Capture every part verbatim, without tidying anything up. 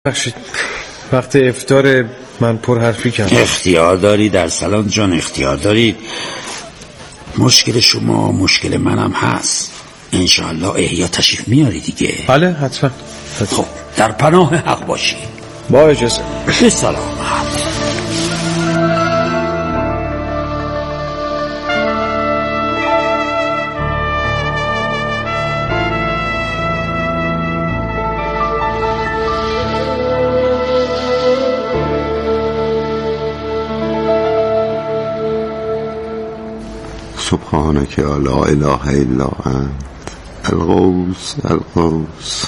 بخشید وقت افطار من پر حرفی کردم. اختیار داری در سلام جان، اختیار داری. مشکل شما مشکل منم هست. انشاءالله احیا تشریف میاری دیگه. بله حتما. خب در پناه حق باشی. با اجازه. به سلامت. سبحانك لا اله الا انت الغوث الغوث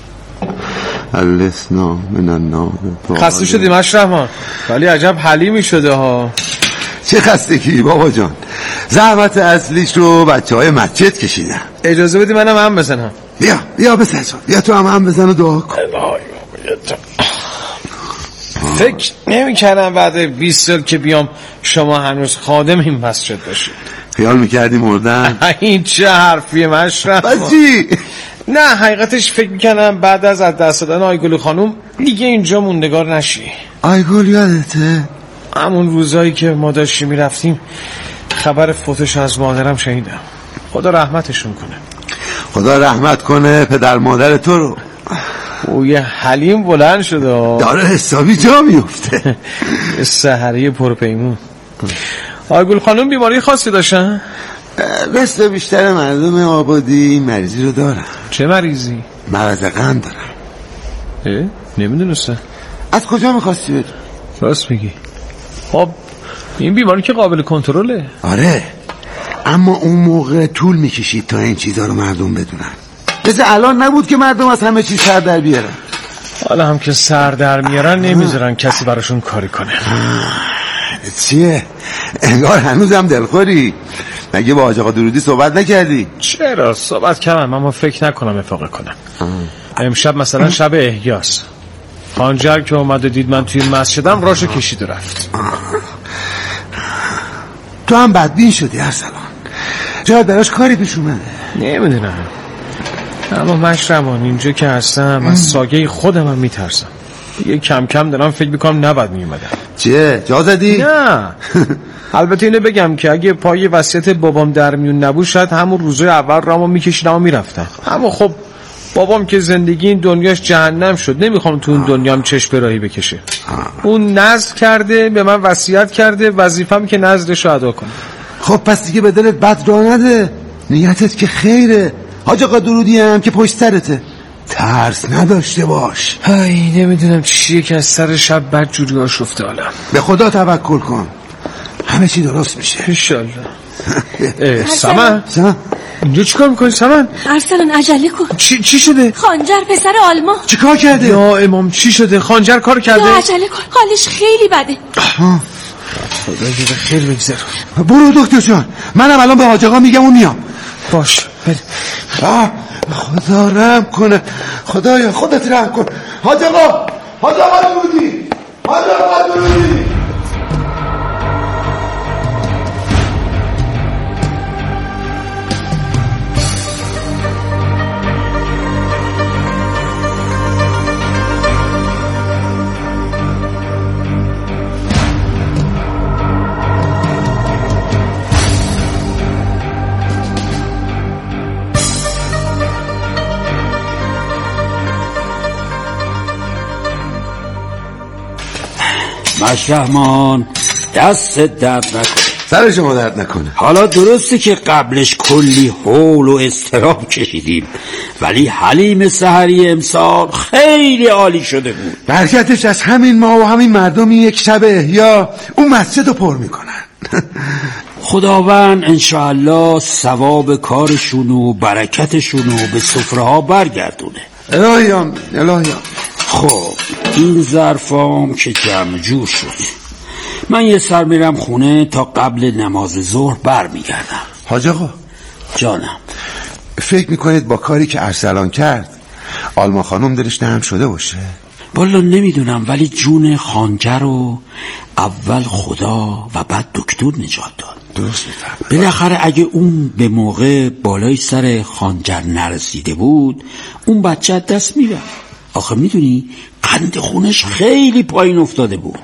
الاسنا من النار. خسته شدیم اشرحمان، ولی عجب حلیمی شده ها. چه خستگی بابا جان، زحمت اصلیش رو بچه های مسجد کشیدن. اجازه بدی منم هم بزنم. بیا بیا بزن جان، بیا تو هم هم بزن و دعا کن. فکر نمی کردم بعد بیست سال که بیام شما هنوز خادم این مسجد باشید. خیال میکردی مردن؟ این چه حرفیه مشرف. بس چی؟ نه حقیقتش فکر میکنم بعد از از دست دادن آیگل خانوم دیگه اینجا موندگار نشی. آیگل یادته؟ همون روزایی که ما داشتیم میرفتیم خبر فوتش از مادرم شنیدم. خدا رحمتشون کنه. خدا رحمت کنه پدر مادر تو رو. او یه حلیم بلند شده داره حسابی جا میفته. سحری پرپیمون. آیگل خانوم بیماری خاصی داشتن؟ مثل بیشتر مردم آبادی این مریضی رو دارن. چه مریضی؟ مرض قند دارن. اه؟ نمیدونستم. از کجا میخواستی بدون؟ راست میگی. خب این بیماری که قابل کنترله. آره، اما اون موقع طول میکشید تا این چیزا رو مردم بدونن. مثل الان نبود که مردم از همه چیز سر در بیارن. حالا هم که سر در میارن نمیذارن کسی براشون کاری کنه. چیه؟ انگار هنوزم دلخوری. مگه با حاج آقا درودی صحبت نکردی؟ چرا صحبت کردم، اما فکر نکنم افاقه کنم. امشب مثلا شب احیاست. خانجر که اومد و دید من توی مسجدم راشو کشید و رفت. تو هم بدبین شدی ارسلان. شاید براش کاری پیش اومده. نمیدونم، اما مشرمان اینجا که هستم از ساگه خودم هم میترسم. یه کم کم دارم فکر میکنم نباید میومدم. چه؟ جا زدی؟ نه. البته اینو بگم که اگه پای وصیت بابام در میون نبود شاید همون روزای اول رامو میکشیدم و میرفتم. اما خب بابام که زندگی این دنیاش جهنم شد، نمیخوام تو اون دنیام چشم راهی بکشه. اون نذر کرده، به من وصیت کرده، وظیفه‌م که نذرشو ادا کنم. خب پس دیگه به دلت بد راه نده. نیتت که خیره. حاج آقا درودی هم که پشت سرته. ترس نداشته باش. های نمیدونم چیه که از سر شب بد جوری آشفته حالم. به خدا توکل کن، همه چی درست میشه انشالله. سمن سمن اینجا چیکار میکنی سمن؟ ارسلان عجله کن. چی چی شده؟ خانجر پسر آلما چی کار کرده؟ یا امام چی شده؟ خانجر کار کرده؟ یا عجله کن، حالش خیلی بده. خدا یه به خیر بگذره. برو دکتر جان، منم الان به حاج آقا میگم و میام. باش بریم. خدا رحم کنه، خدایا خودت رحم کن. حاج آقا، حاج آقا درودی، حاج آقا درودی. مشرحمان دست درد نکنه. سر شما درد نکنه. حالا درسته که قبلش کلی حول و اضطراب کشیدیم، ولی حلیم سحری امسال خیلی عالی شده بود. برکتش از همین ما و همین مردمی یک شب احیا اون مسجد رو پر میکنن. خداوند انشاءالله ثواب کارشون و برکتشون رو به سفره ها برگردونه. الهیام الهیام. خب این ظرفام که جمع جور شد، من یه سر میرم خونه تا قبل نماز ظهر بر میگردم. حاج آقا جانم، فکر میکنید با کاری که ارسلان کرد آلما خانم دلش نرم شده باشه؟ والا نمیدونم، ولی جون خانجر رو اول خدا و بعد دکتر نجات داد. درست میفهم. بالاخره اگه اون به موقع بالای سر خانجر نرسیده بود اون بچه دست میرفت. آخه میدونی قند خونش خیلی پایین افتاده بود.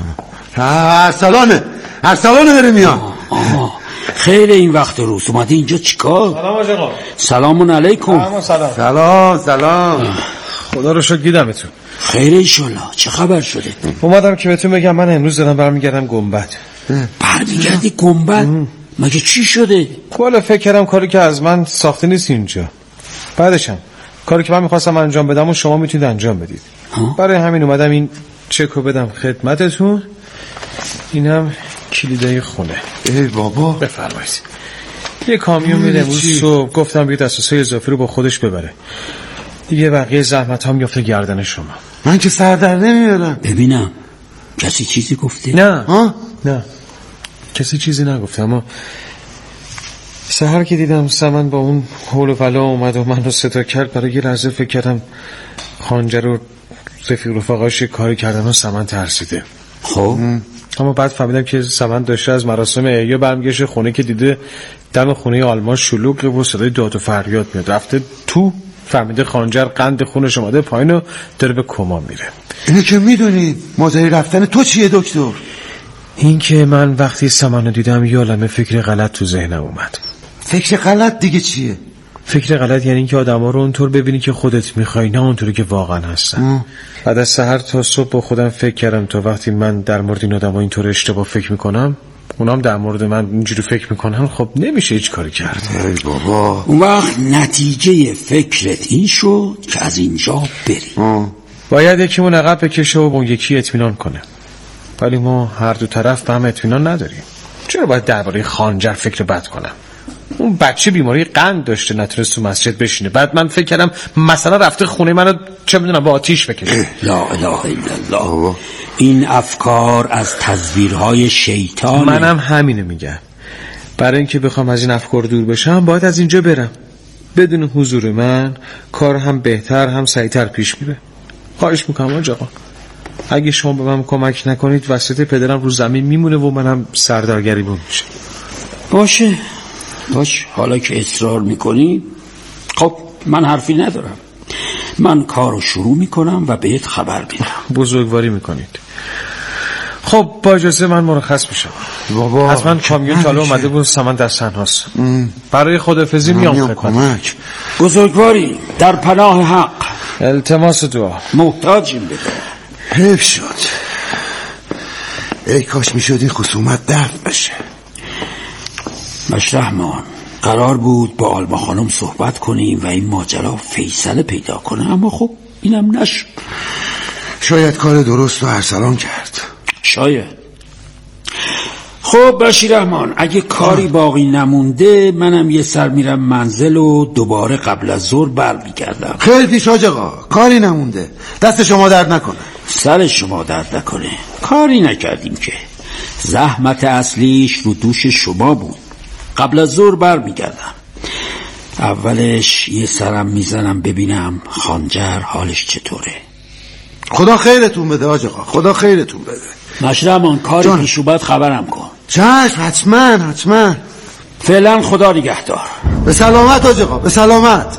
ارسلانه ارسلانه داره میاد. آه خیلی این وقت روز اومده اینجا چیکار؟ سلام آقا. سلام علیکم. سلام سلام سلام. خدا رو شکر دیدمتون. خیر انشالله. چه خبر شده؟ اومدم که بهتون بگم من امروز دارم برمیگردم گنبد. برمیگردی گنبد؟ مگه چی شده؟ والا فکر کردم کاری که از من ساخته نیست اینجا. بعدشم کاری که من میخواستم انجام بدم و شما میتونید انجام بدید. ها؟ برای همین اومدم این چکو بدم خدمتتون. اینم کلیدای خونه. ای بابا بفرمایید. یه کامیون میره امروز صبح، گفتم بیاد اساسای اضافی رو با خودش ببره. دیگه بقیه زحمت ها میفته گردن شما. من که سر در نمیارم. ببینم کسی چیزی گفته؟ نه ها؟ نه کسی چیزی نگفته، اما سحر که دیدم سمن با اون حول و ولا اومد و منو صدا کرد، برای یه لحظه فکر کردم خانجر و رفیق رفقاش کاری کردن و سمن ترسیده. خب اما بعد فهمیدم که سمن داشته از مراسم احیا برمیگشته خونه که دیده دم خونه آلمان شلوغه و صدای داد و فریاد میاد. رفته تو، فهمیده خانجر قند خونش اومده پایین و داره به کما میره. اینو که میدونی ماجرای رفتن تو چیه دکتر؟ این که من وقتی سمنو دیدم یه عالمه فکر غلط تو ذهنم اومد. فکر غلط دیگه چیه؟ فکر غلط یعنی اینکه آدما رو اونطور ببینی که خودت میخوای، نه اونطوری که واقعا هستن. ام. بعد از سحر تا صبح با خودم فکر کردم تا وقتی من در مورد این آدما اینطور اشتباه فکر میکنم، اونام در مورد من اینجوری فکر میکنن، خب نمیشه هیچ کاری کرد. ای بابا. اون وقت نتیجه فکرت این شد که از اینجا بری. ام. باید یکیمون عقب بکشه و اون یکی اطمینان کنه، ولی ما هر دو طرف به هم اطمینان نداریم. چرا باید درباره خانجر فکر بد کنم؟ اون بچه بیماری قند داشته، نتونست تو مسجد بشینه. بعد من فکر کردم مثلا رفته خونه منو چه میدونم با آتیش بکشه. لا اله الا الله. این افکار از تزویرهای شیطان. منم همینو میگم. برای اینکه بخوام از این افکار دور بشم باید از اینجا برم. بدون حضور من کار هم بهتر هم سریعتر پیش میره. خواهش میکنم حاج آقا، اگه شما به من کمک نکنید وسط پدرم رو زمین میمونه و منم سردرگریبون میشه. باشه باش، حالا که اصرار میکنی خب من حرفی ندارم. من کارو شروع میکنم و بهت خبر میدم. بزرگواری میکنید. خب با اجازه من مرخص میشم. بابا حتما کامیون تالا اومده بود سمن در سنهاست. برای خدافظی میام خدمت. بزرگواری در پناه حق. التماس دعا. محتاجیم بده. حیف شد. ای کاش میشد این خصومت دفع بشه. مشرحمان قرار بود با آلما خانم صحبت کنیم و این ماجرا فیصله پیدا کنه، اما خب اینم نشد. شاید کار درست رو ارسلان کرد. شاید. خب بشیر رحمان اگه کاری باقی نمونده منم یه سر میرم منزل و دوباره قبل از ظهر برمیگردم. خیلی پیش حاج آقا، کاری نمونده. دست شما درد نکنه. سر شما درد نکنه. کاری نکردیم که، زحمت اصلیش رو دوش شما بود. قبل از ظهر برمیگردم. اولش یه سرم میزنم ببینم خانجر حالش چطوره. خدا خیرتون بده حاج آقا، خدا خیرتون بده. مشرحمان کاری پیش اومد خبرم کن. چشم، حتما حتما. فعلا خدا نگهدار. به سلامت حاج آقا، به سلامت.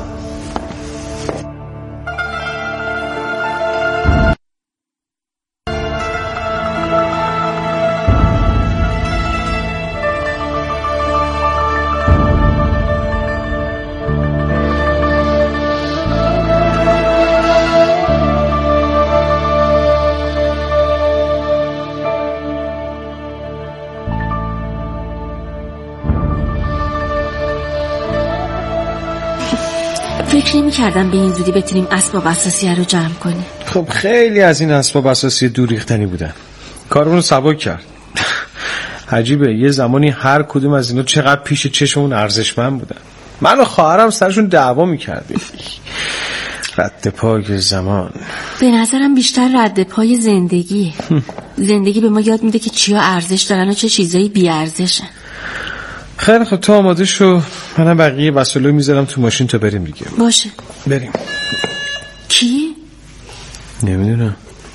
فکر نمی کردم به این زودی بتونیم اسباب اساسیه رو جمع کنیم. خب خیلی از این اسباب اساسی دور ریختنی بودن، کارمون رو سبک کرد. عجیبه یه زمانی هر کدوم از اینا چقدر پیش چشمون ارزشمند بودن. من و خواهرم سرشون دعوا میکردیم. رد پای زمان. به نظرم بیشتر رد پای زندگی. زندگی به ما یاد میده که چیا ارزش دارن و چه چیزایی بی ارزشن. خیلی خب تو آماده شو، منم بقیه وسایلو میذارم تو ماشین تا بریم دیگه. باشه بریم. کی؟ نمیدونم.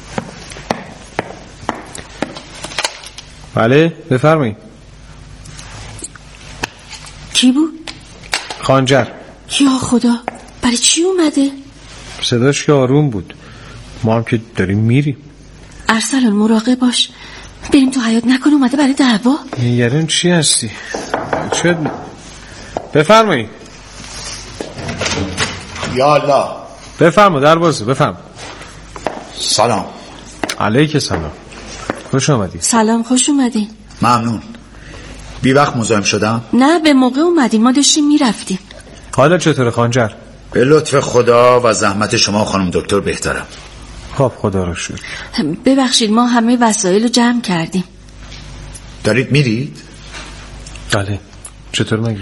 بله بفرمایید. کی بود؟ خانجر. یا خدا، برای چی اومده؟ صداش که آروم بود. ما هم که داریم میریم. ارسلان مراقب باش، بریم تو حیاط نکنه اومده برای دعوا. نگران چی هستی؟ چه بفرمایید. یا الله. بفرما دروازه بفرما. سلام. علیک سلام. خوش آمدی. سلام، خوش اومدین. ممنون. بی وقت مزاحم شدم؟ نه به موقع اومدیم، ما داشتیم میرفتیم. حالا چطوره خانجر؟ به لطف خدا و زحمت شما خانم دکتر بهترم. خب خدا رو شکر. ببخشید ما همه وسایل رو جمع کردیم. دارید میرید؟ بله. چطور مگه؟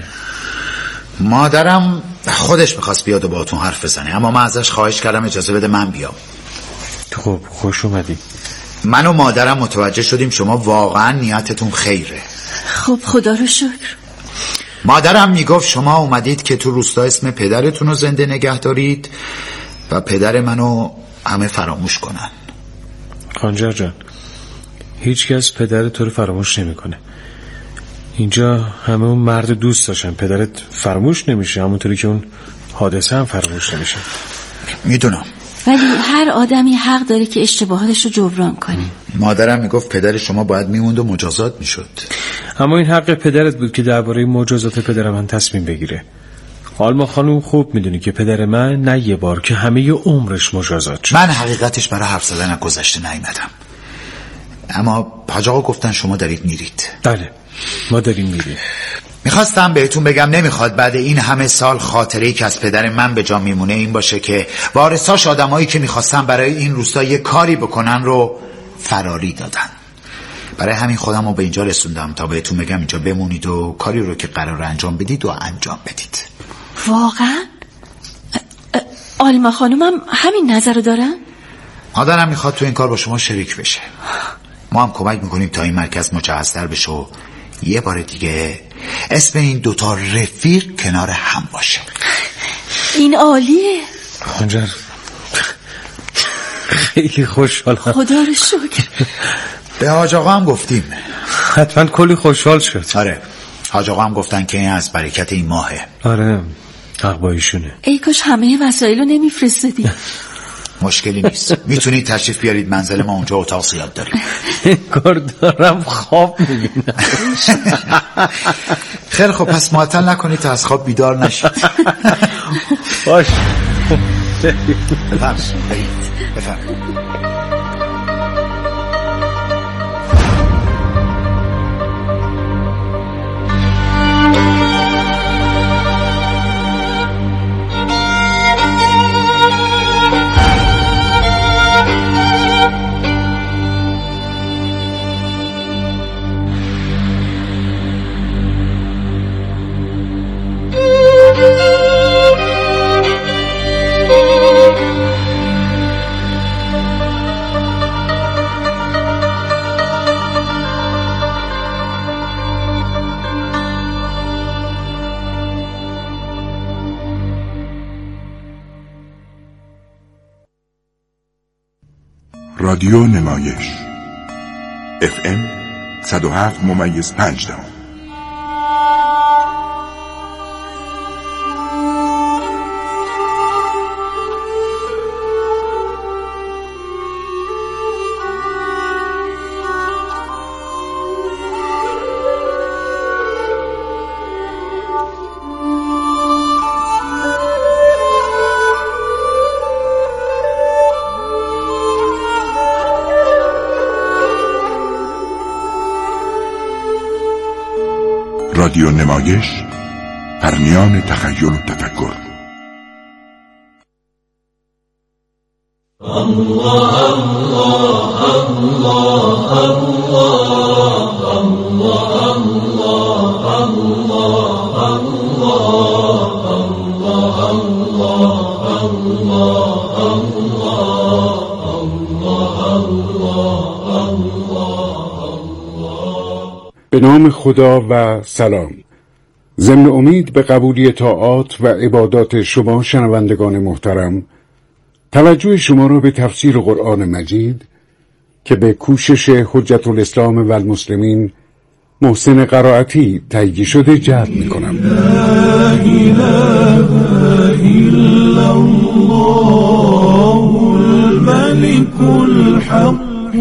مادرم خودش میخواست بیاد و باهاتون حرف بزنه، اما من ازش خواهش کردم اجازه بده من بیام. خب خوش اومدی. من و مادرم متوجه شدیم شما واقعا نیتتون خیره. خب خدا رو شکر. مادرم میگفت شما اومدید که تو روستا اسم پدرتون رو زنده نگه دارید و پدر منو همه فراموش کنن. خانجر جان، هیچ کس پدر تو رو فراموش نمیکنه. اینجا همه اون مرد دوست داشتن. پدرت فراموش نمیشه، همونطوری که اون حادثه هم فراموش نمیشه. میدونم، ولی هر آدمی حق داره که اشتباهاتش رو جبران کنه. مادرم میگفت پدر شما باید میموند و مجازات میشد. اما این حق پدرت بود که درباره مجازات پدر من تصمیم بگیره. آلما خانم خوب میدونی که پدر من نه یه بار که همه عمرش مجازات شد. من حقیقتش برای حرف زدن از گذشته نیومدم، اما حاج آقا گفتن شما دارید میرید. بله ما داریم میریم. میخواستم بهتون بگم نمیخواد بعد این همه سال خاطره‌ای که از پدر من به جا میمونه این باشه که وارثاش آدمایی که میخواستن برای این روستا یه کاری بکنن رو فراری دادن. برای همین خودم رو به اینجا رسوندم تا بهتون بگم اینجا بمونید و کاری رو که قرار انجام بدید و انجام بدید. واقعا؟ آلما خانم هم همین نظر رو دارن؟ مادرم میخواد تو این کار با شما شریک بشه. ما هم کمک میکنیم تا این مرکز مجهزتر بشه و یه بار دیگه اسم این دوتا رفیق کنار هم باشه. این عالیه. خانجر خیلی خوشحالم. خدا رو شکر. به حاج آقا هم گفتیم. حتما کلی خوشحال شد. آره حاج آقا هم گفتن که این از برکت این ماهه. آره حق با ایشونه. ای کاش همه وسایل رو نمیفرستدی. مشکلی نیست، میتونید تشریف بیارید منزل ما، اونجا اتاق زیاد داریم. کار دارم خواب میبینم. خیلی خب پس معطل نکنید تا از خواب بیدار نشید. باش. بفرمایید بفرمایید. رادیو نمایش اف ام صد و هفت ممیز پنج دهم. رادیو نمایش، پرمیان تخیل و تفکر. الله الله الله الله به نام خدا و سلام. ضمن امید به قبولی طاعات و عبادات شما شنوندگان محترم، توجه شما را به تفسیر قرآن مجید که به کوشش حجت الاسلام و المسلمین محسن قرائتی تهیه شده جلب می کنم. لا اله الا الله الملك الحق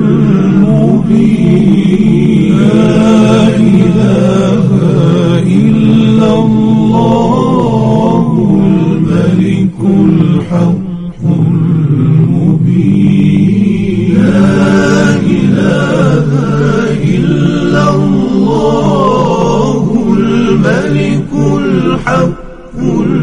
المبين لا إله إلا الله الملك الحق المبين لا إله إلا الله الملك الحق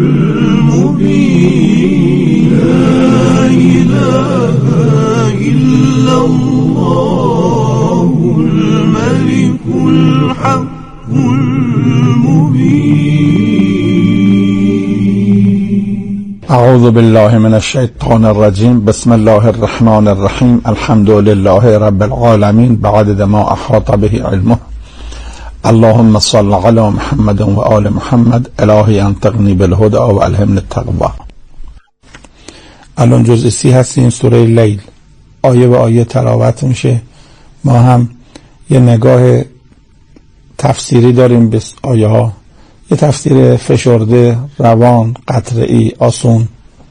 المبين لا إله إلا الله الملك الحق المبين. اعوذ بالله من الشیطان الرجیم. بسم الله الرحمن الرحیم. الحمد لله رب العالمین بعدد ما احاط به علمه. اللهم صل على محمد و آل محمد. الهی انطقنی بالهدى و الهمنی التقوی. الان جزء سی هستیم، سوره لیل. آیه به آیه تلاوت میشه. ما هم یه نگاه تفسیری داریم به آیه ها، یه تفسیر فشرده، روان، قطعی، آسون.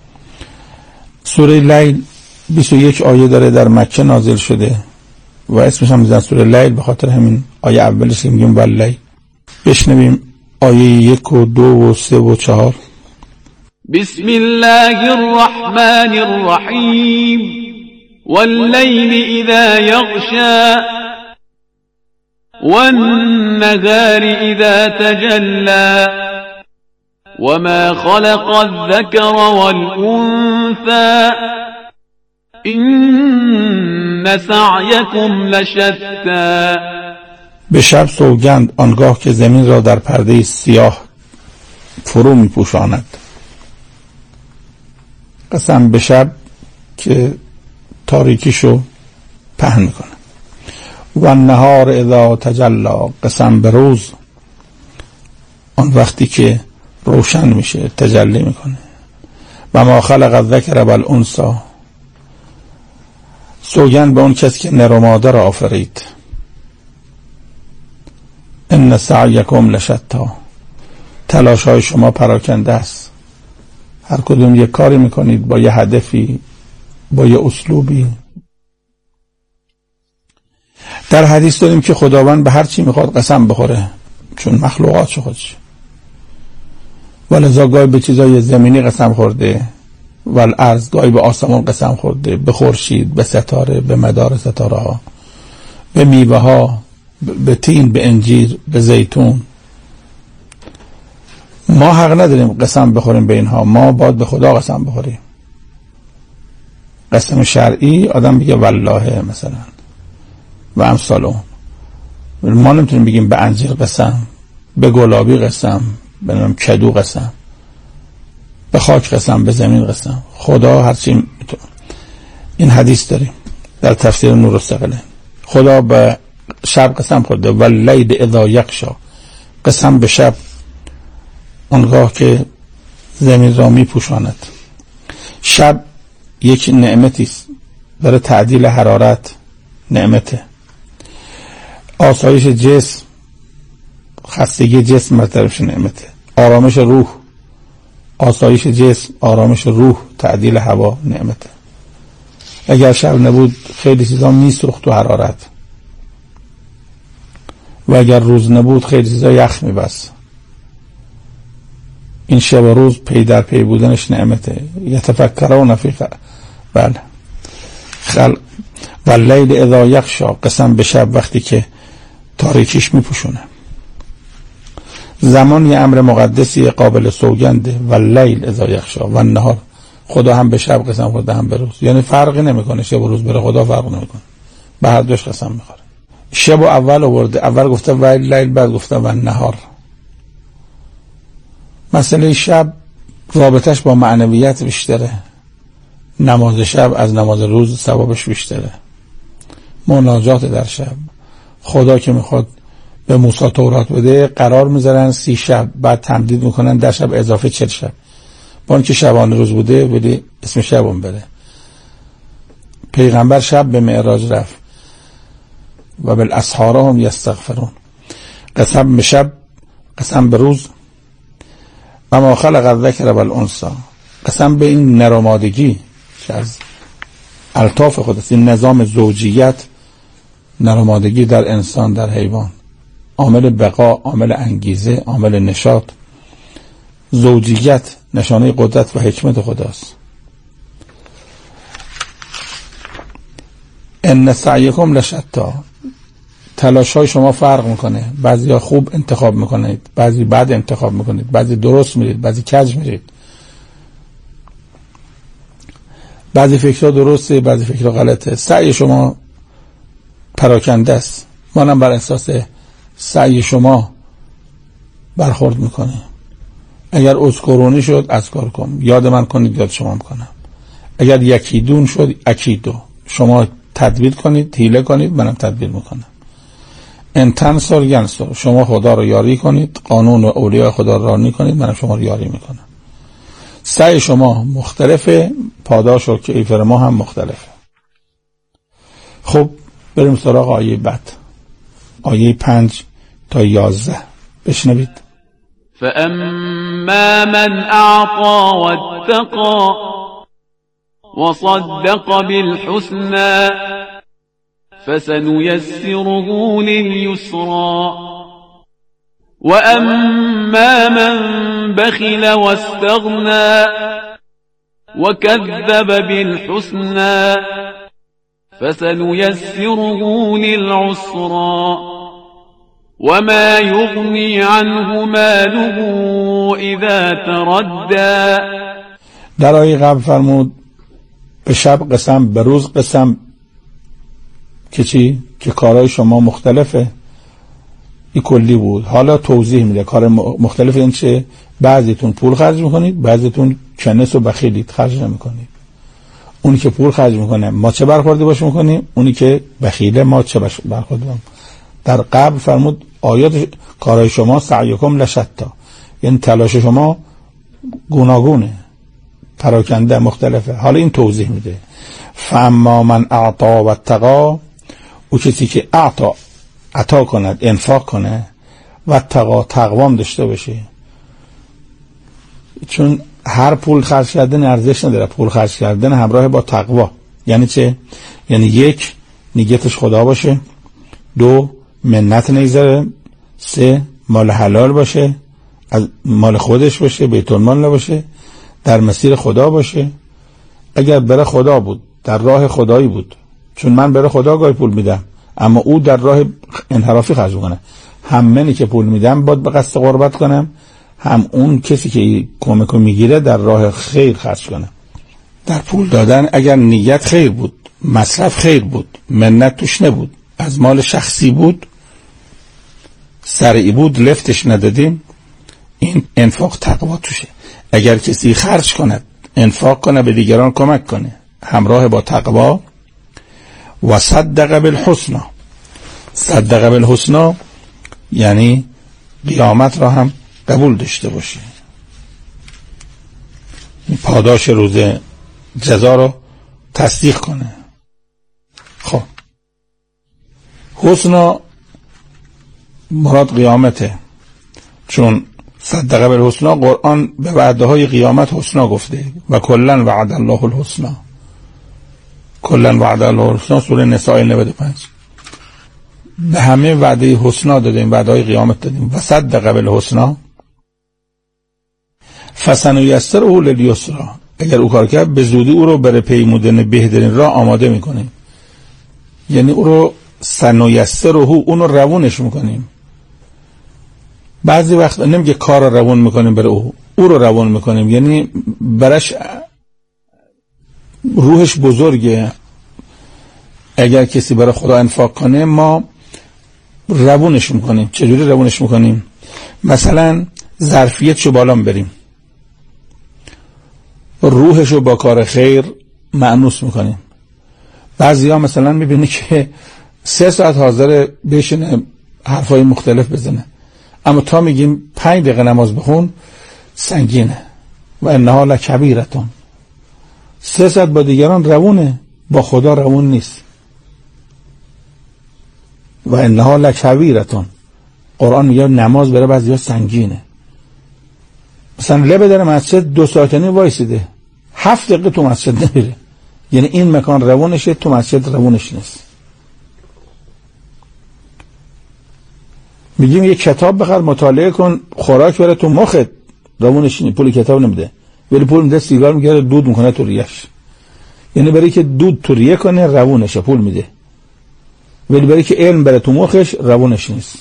سوره لیل بیست و یک آیه داره، در مکه نازل شده و اسمش هم میذارن سوره لیل به خاطر همین آیه اولش میگیم واللیل. بشنویم آیه یک و دو و سه و چهار. بسم الله الرحمن الرحیم. واللیل اذا یغشا والنهار اذا تجلى وما خلق الذكر والأنثى إن سعيكم لشتى. به شب سوگند آنگاه که زمین را در پرده سیاه فرو می پوشاند. قسم به شب که تاریکیشو پهن میکنه. و النهار اذا تجلی، قسم به روز آن وقتی که روشن میشه، تجلی میکنه. و ما خلق الذکر والانثی، سوگند به اون کسی که نر و ماده را آفرید. ان سعیکم لشتی، تلاش های شما پراکنده است. هر کدوم یک کاری میکنید با یه هدفی، با یه اسلوبی. در حدیث داریم که خداوند به هر چی میخواد قسم بخوره، چون مخلوقات خودش. ولذا گاهی به چیزای زمینی قسم خورده، والارض، گاهی به آسمان قسم خورده، به خورشید، به ستاره، به مدار ستاره ها، به میوه ها، به تین، به انجیر، به زیتون. ما حق نداریم قسم بخوریم به اینها، ما باید به خدا قسم بخوریم. قسم شرعی آدم بگه والله مثلا و امثال اون. ما نمیتونیم بگیم به انجیر قسم، به گلابی قسم، به نام کدو قسم، به خاک قسم، به زمین قسم. خدا هرچی میتونه. این حدیث داریم در تفسیر نور الثقلین. خدا به شب قسم خورده واللیل اذا یغشا، قسم به شب آنگاه که زمین را میپوشاند. شب یک نعمتی است، برای تعدیل حرارت نعمته. آسایش جسم، خستگی جسم مرتبش نعمته. آرامش روح، آسایش جسم، آرامش روح، تعدیل هوا نعمته. اگر شب نبود خیلی چیزا میسوخت تو حرارت، و اگر روز نبود خیلی چیزا یخ میبست. این شب و روز پی در پی بودنش نعمته. یتفکرون فی خلق، بله، خلق. واللیل اذا یغشا، قسم به شب وقتی که تاریکیش میپوشونه. زمان یه امر مقدسی قابل سوگنده. واللیل اذا یغشا و النهار، خدا هم به شب قسم خورده هم به روز، یعنی فرقی نمیکنه شب و روز، بره خدا فرق نمیکنه، به هر دوش قسم میخوره. شب و اول آورده، اول گفته واللیل، بعد گفته والنهار. مسئله شب رابطش با معنویت بیشتره. نماز شب از نماز روز ثوابش بیشتره. مناجات در شب، خدا که میخواد به موسی تورات بده قرار میذارن سی شب، بعد تمدید میکنن در شب اضافه چل شب. با اینکه شبانه روز بوده ولی اسم شبون بره. پیغمبر شب به معراج رفت و بالاسحار هم یستغفرون. قسم به شب، قسم به روز. و ما خلق الذکر والانثی، قسم به این نرمادگی که از الطاف خود است. این نظام زوجیت، نرمادگی در انسان، در حیوان، عامل بقا، عامل انگیزه، عامل نشاط. زوجیت نشانه قدرت و حکمت خداست. ان سعیکم لشتا، تلاش های شما فرق میکنه. بعضی ها خوب انتخاب میکنید، بعضی بد انتخاب میکنید، بعضی درست میرید، بعضی کج میرید، بعضی فکرها درسته، بعضی فکرها غلطه. سعی شما پراکنده است. منم بر اساس سعی شما برخورد میکنه. اگر اذکرونی شد اذکار کن، یاد من کنید یاد شما میکنم. اگر یکیدون شد اکیدو، شما تدبیر کنید، حیله کنید، منم تدبیر میکنم. ان تنصر ینصر، شما خدا رو یاری کنید، قانون و اولیاء خدا رو رانی کنید، منم شما رو یاری میکنم. سعی شما مختلفه، پاداش و کیف ما هم مختلفه. خب بریم سراغ آیه بعد، آیه پنج تا یازده. بشنوید. فأما من أعطى واتقى وصدق بالحسنى فسنيسره لليسرى وأما من بخل واستغنى وكذب بالحسنى فسنيسره للعسرى وما يغني عنه ماله إذا تردى. در آیه قبل فرمود به شب قسم، به روز قسم، که چی؟ که کارهای شما مختلفه. این کلی بود. حالا توضیح میده کار مختلف. این چه؟ بعضیتون پول خرج میکنید، بعضیتون کنس و بخیلید، خرج نمیکنید. اونی که پول خرج میکنه ما چه برخوردی باش میکنیم، اونی که بخیله ما چه برخوردی باش. در قبل فرمود آیات کارهای شما سعیکم لشتا، یعنی تلاش شما گوناگونه، پراکنده، مختلفه. حالا این توضیح میده. فاما من اعطا و اتقا، او کسی که اعطا عطا کند، انفاق کنه، و اتقا تقوام داشته باشه. چون هر پول خرج کردن ارزش نداره، پول خرج کردن همراه با تقوا. یعنی چه؟ یعنی یک، نیتش خدا باشه، دو، منت نیذاره، سه، مال حلال باشه، از مال خودش باشه، بیت المال نباشه، در مسیر خدا باشه. اگر بره خدا بود، در راه خدایی بود، چون من بره خدا گاهی پول میدم، اما او در راه انحرافی خرج میکنه. هم منی که پول میدم باید به قصد قربت کنم، هم اون کسی که کمکو میگیره در راه خیر خرج کنه. در پول دادن اگر نیت خیر بود، مصرف خیر بود، منت توش نبود، از مال شخصی بود، سرعی بود، لفتش ندادیم، این انفاق تقوا توشه. اگر کسی خرج کند، انفاق کنه، به دیگران کمک کنه، همراه با تقوا، و صدق بالحسنا. صدق بالحسنا یعنی قیامت را هم قبول داشته باشه، پاداش روز جزا رو تصدیق کنه. خب حسنا مراد قیامته، چون صدق بالحسنا قرآن به وعده های قیامت حسنا گفته. و کلا وعد الله الحسنا، کلا وعد الله الحسنا، سوره نساء نود و پنج. به همه وعده حسنا دادیم، وعده های قیامت دادیم. و صدق بالحسنا فسنیسره للیسرا، اگر او کار کرد به زودی او رو برای پیمودن بهترین راه آماده میکنیم. یعنی او رو سنیسره، اون رو روونش میکنیم. بعضی وقت نمیگه کار رو روون میکنیم برای او، او رو روون میکنیم، یعنی برش روحش بزرگه. اگر کسی برای خدا انفاق کنه ما روونش میکنیم. چجوری روونش میکنیم؟ مثلا ظرفیتشو بالا بریم، روحشو با کار خیر مأنوس میکنیم. بعضی ها مثلا میبینی که سه ساعت حاضر بشینه حرفای مختلف بزنه، اما تا میگیم پنج دقیقه نماز بخون سنگینه. و انها لکبیرتون، سه ساعت با دیگران روونه، با خدا روون نیست. و انها لکبیرتون، قرآن میگه نماز برای بعضی ها سنگینه. مثلا لبه در مسجد دو ساعت نیم وایسیده، هفت دقیقه تو مسجد نمیره، یعنی این مکان روونشه، تو مسجد روونش نیست. میگیم یه کتاب بخر مطالعه کن، خوراک بره تو مخت، روونش نیست، پول کتاب نمیده، ولی پول میده سیگار میگیره دود میکنه تو ریه‌اش. یعنی برای که دود تو ریه کنه روونشه، پول میده، ولی برای که علم بره تو مخش روونش نیست.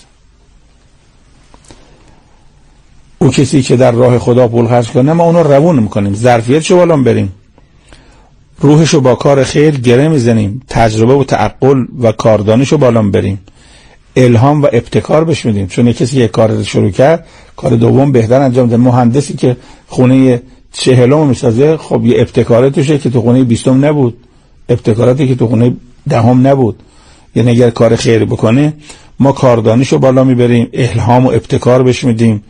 او کسی که در راه خدا پول خرج کنه ما اونو روون میکنیم، ظرفیتشو بالا بریم، روحشو با کار خیر گره میزنیم، تجربه و تعقل و کاردانیشو بالا بریم، الهام و ابتکار بهش میدیم. چون یک کسی یک کار شروع کرد کار دوم بهتر انجام ده. مهندسی که خونه چهلم میسازه خب یه ابتکاراتشه که تو خونه بیستم نبود، ابتکاراتی که تو خونه دهم نبود. یعنی اگر کار خیری بکنه ما کاردانیشو بالا میبریم، الهام و ابتکار بهش میدیم.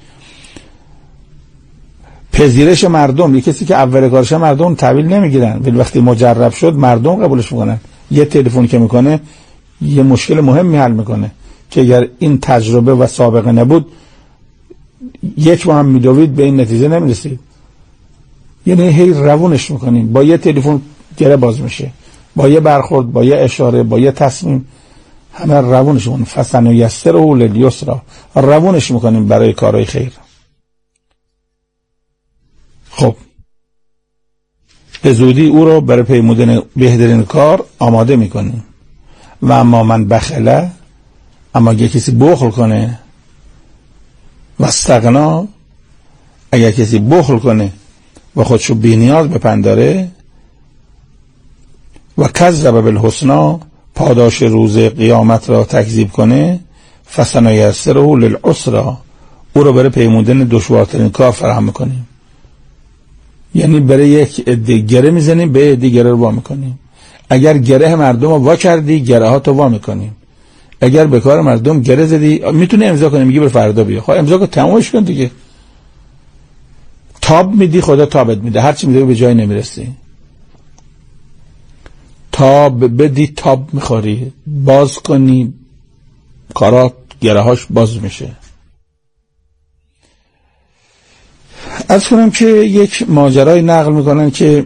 پذیرش مردم، یه کسی که اول کارشه مردم تحویل نمیگیرن، ولی وقتی مجرب شد مردم قبولش میکنن. یه تلفن که میکنه یه مشکل مهمی حل میکنه که اگر این تجربه و سابقه نبود یک ماه هم میدوید به این نتیجه نمیرسید. یعنی هی روونش میکنیم، با یه تلفن گره باز میشه، با یه برخورد، با یه اشاره، با یه تصمیم، همه روونش میکنیم. فسنیسره للیسری، روونش میکنیم برای کارهای خیر. خب به زودی او رو برای پیمودن بهترین کار آماده میکنیم. و اما من بخله، اما اگه کسی بخل کنه، و استغنا، اگر کسی بخل کنه و خودشو بی‌نیاز بپنداره، و کذب بالحسنا، پاداش روز قیامت را تکذیب کنه، فسنیسره للعسری، او رو برای پیمودن دشوارترین کار فراهم میکنیم. یعنی برای یک عده گره میزنیم، به عده گره رو وا میکنیم. اگر گره مردم رو وا کردی، گره ها تو وا میکنیم. اگر به کار مردم گره زدی، میتونه امضا کنه، میگه بر فردا بیا، خب امضا کن تمامش کن دیگه. تاب میدی خدا تابت میده، هرچی میده به جای نمیرسی. تاب بدی تاب میخوری، باز کنی کارات گره هاش باز میشه. از کنم که یک ماجرای نقل میکنن که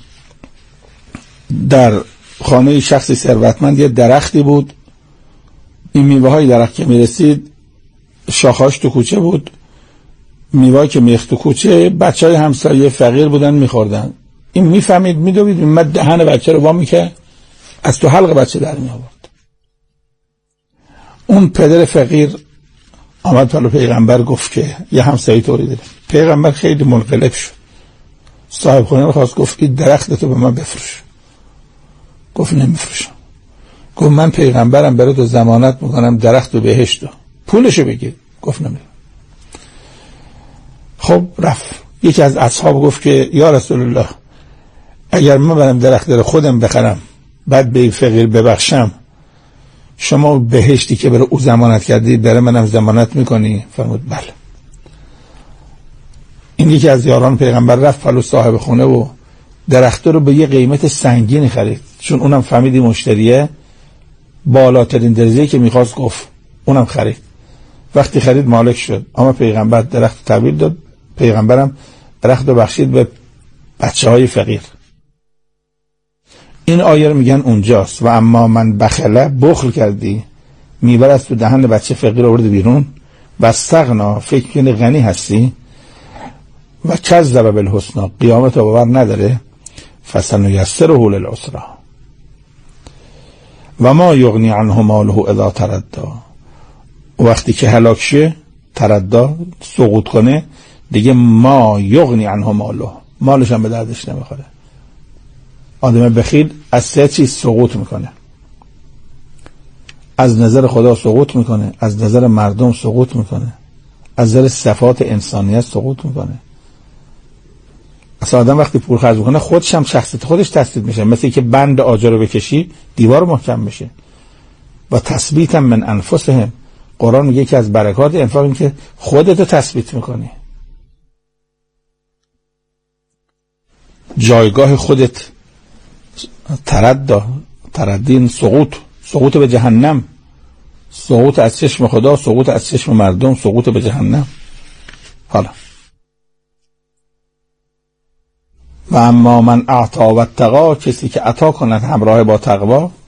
در خانه شخصی ثروتمند یه درختی بود، این میوه های درخت که میرسید شاخهاش تو کوچه بود، میوه که میخت تو کوچه، بچه های همسایه فقیر بودن میخوردن. این میفهمید میدوید میمد دهن بچه رو وامی که از تو حلق بچه در می آورد. اون پدر فقیر آمد پلو پیغمبر گفت که یه همسایه طوری داره. پیغمبر خیلی منقلب شد، صاحب خونه رو خواست، گفت این درخت تو به من بفروش. گفت نمیفروشم. گفت من پیغمبرم، برای تو ضمانت میکنم درخت رو بهشت، پولشو بگیر. گفت نمیدونم. خب رفت. یکی از اصحاب گفت که یا رسول الله، اگر من برم درخت رو خودم بخرم بعد به فقیر ببخشم، شما بهشتی که برای او ضمانت کردی برای منم ضمانت میکنی؟ فرمود بله. این یکی از یاران پیغمبر رفت پلو صاحب خونه و درخت رو به یه قیمت سنگین خرید، چون اونم فهمیدی مشتریه، بالاترین درجه‌ای که میخواست گفت اونم خرید. وقتی خرید مالک شد، اما پیغمبر درخت تحویل داد، پیغمبرم درخت رو بخشید به بچه های فقیر. این آیه رو میگن اونجاست. و اما من بخله، بخل کردی، میبر از تو دهن بچه فقیر آورد بیرون، و استغنا، فکر کنی غنی هستی، و کذب بالحسنا، قیامت رو باور نداره، فسنیسره للعسری، و ما یغنی عنه ماله اذا تردی، وقتی که هلاک شه، تردی سقوط کنه دیگه، ما یغنی عنه ماله، مالش هم به دردش نمیخوره. آدم بخیل از سه چیز سقوط میکنه: از نظر خدا سقوط میکنه، از نظر مردم سقوط میکنه، از نظر صفات انسانیت سقوط میکنه. اصلا آدم وقتی پول خرج میکنه خودش هم شخصیت خودش تثبیت میشه، مثل که بند آجر رو بکشی دیوار محکم میشه. و تثبیت من انفسهم، قرآن میگه که از برکات انفاق این که خودتو تثبیت میکنی، جایگاه خودت. تردا، تردین سقوط، سقوط به جهنم، سقوط از چشم خدا، سقوط از چشم مردم، سقوط به جهنم. حالا و اما من اعطا و اتقا، کسی که عطا کند همراه با تقوا،